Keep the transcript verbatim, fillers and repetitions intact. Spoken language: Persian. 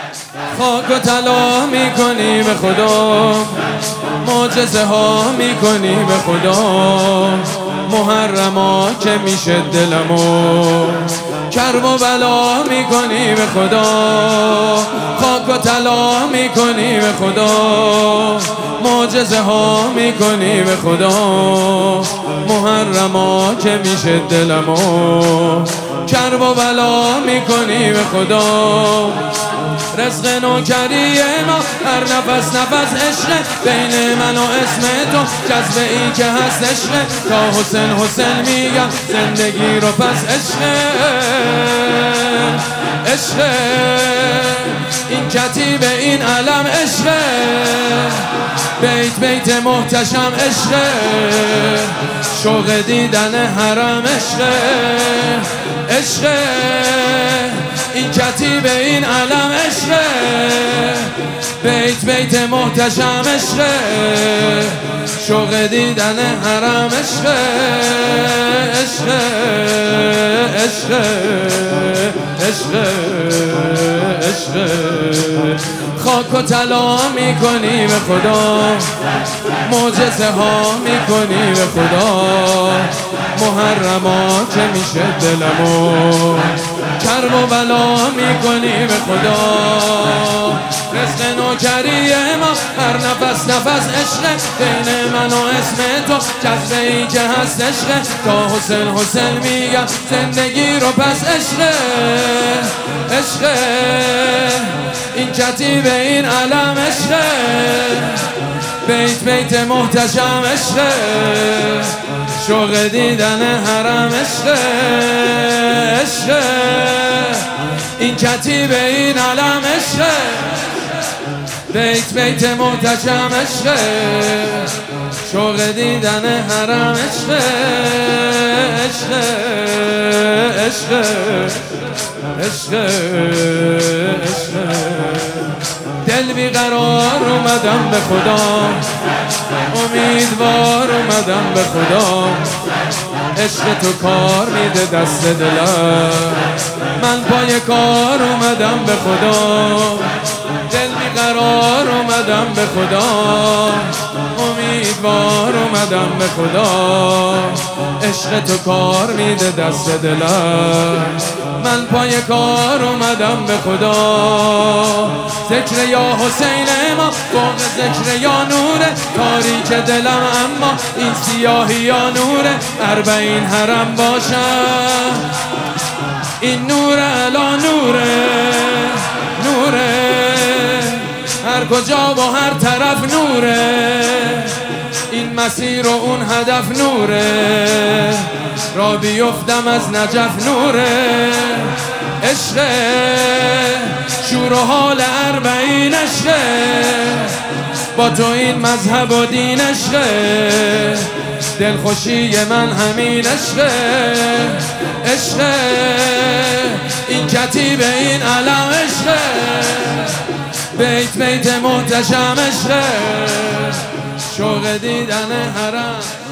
خاک و طلا میکنی به خدا، معجزه ها میکنی به خدا. محرما که میشه دلمو کرب و بلا میکنی به خدا. خاک و طلا میکنی به خدا، معجزه ها میکنی به خدا. محرما که میشه دلمو کرب و بلا میکنی به خدا. رزق نوکری ما هر نفس نفس عشق، بین من و اسم تو جذبه ای که هست عشق. تا حسین حسین میگم زندگی رو پس عشق. عشق این کتیب این علم عشق، بیت بیت محتشم عشق. شوق دیدن حرم عشق. عشق این کتیب این علم عشق، بیت بیت محتشم عشق. شوق دیدن حرم عشق. عشق عشق عشق عشق. خاک و طلا میکنی به خدا، معجزه ها میکنی به خدا. محرما که میشه دلمو کرب و بلا میکنی به خدا. رزق نوکری ما هر نفس نفس عشق، بین من و اسم تو جذبه ای که هست عشق. تا حسین حسین میگم زندگی رو پس عشق. عشق این کتیب این علم عشق، بیت بیت محتشم عشق. شوق دیدن حرم عشق. عشق این کتیب این علم عشق، بیت بیت محتشم عشق. شوق دیدن حرم عشق. عشق عشق عشق عشق. دل بیقرار اومدم به خدا، امیدوار اومدم به خدا. عشق تو کار میده دست دلم، من پای کار اومدم به خدا. دل بیقرار اومدم به خدا، امیدوار اومدم به خدا. عشق تو کار میده دست دلم، من پای کار اومدم به خدا. ذکر یا حسین ما فوق ذکر یا نوره، تاریک دلم اما این سیاهی یا نوره. اربعین حرم باشم این نور علا نوره. نوره هر کجا و هر طرف نوره، این مسیر و اون هدف نوره. را بیفتم از نجف نوره. عشق شور و حال اربعین عشق، با تو این مذهب و دین عشق. دلخوشی من همین عشق. عشق این کتیب این علم عشق، بیت بیت محتشم عشق. شوق دیدن حرم.